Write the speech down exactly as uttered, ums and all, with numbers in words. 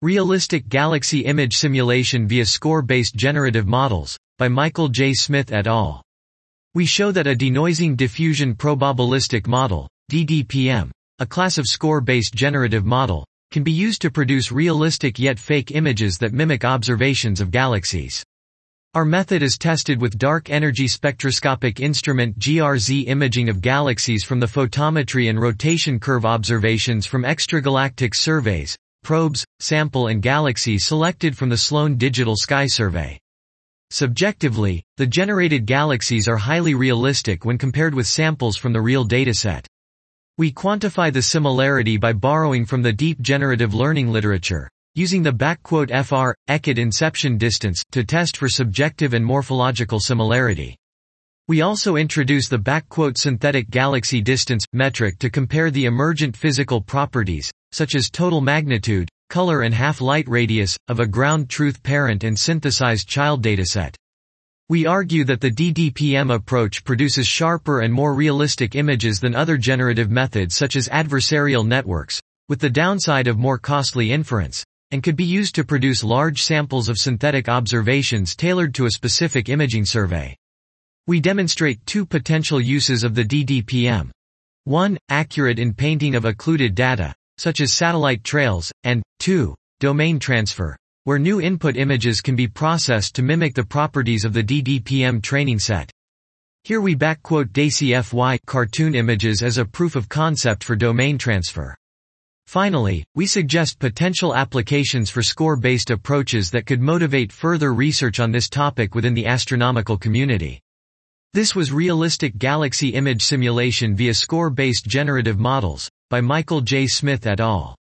Realistic Galaxy Image Simulation via Score-Based Generative Models, by Michael J. Smith et al. We show that a denoising diffusion probabilistic model, D D P M, a class of score-based generative model, can be used to produce realistic yet fake images that mimic observations of galaxies. Our method is tested with dark energy spectroscopic instrument G R Z imaging of galaxies from the photometry and rotation curve observations from extragalactic surveys, probes, sample and galaxies selected from the Sloan Digital Sky Survey. Subjectively, the generated galaxies are highly realistic when compared with samples from the real dataset. We quantify the similarity by borrowing from the deep generative learning literature, using the F R, Eckert inception distance, to test for subjective and morphological similarity. We also introduce the synthetic galaxy distance metric to compare the emergent physical properties, such as total magnitude, color and half-light radius, of a ground truth parent and synthesized child dataset. We argue that the D D P M approach produces sharper and more realistic images than other generative methods such as adversarial networks, with the downside of more costly inference, and could be used to produce large samples of synthetic observations tailored to a specific imaging survey. We demonstrate two potential uses of the D D P M. one. Accurate in painting of occluded data, such as satellite trails, and two. Domain transfer, where new input images can be processed to mimic the properties of the D D P M training set. Here we backquote DACFY cartoon images as a proof of concept for domain transfer. Finally, we suggest potential applications for score-based approaches that could motivate further research on this topic within the astronomical community. This was Realistic Galaxy Image Simulation via Score-Based Generative Models, by Michael J. Smith et al.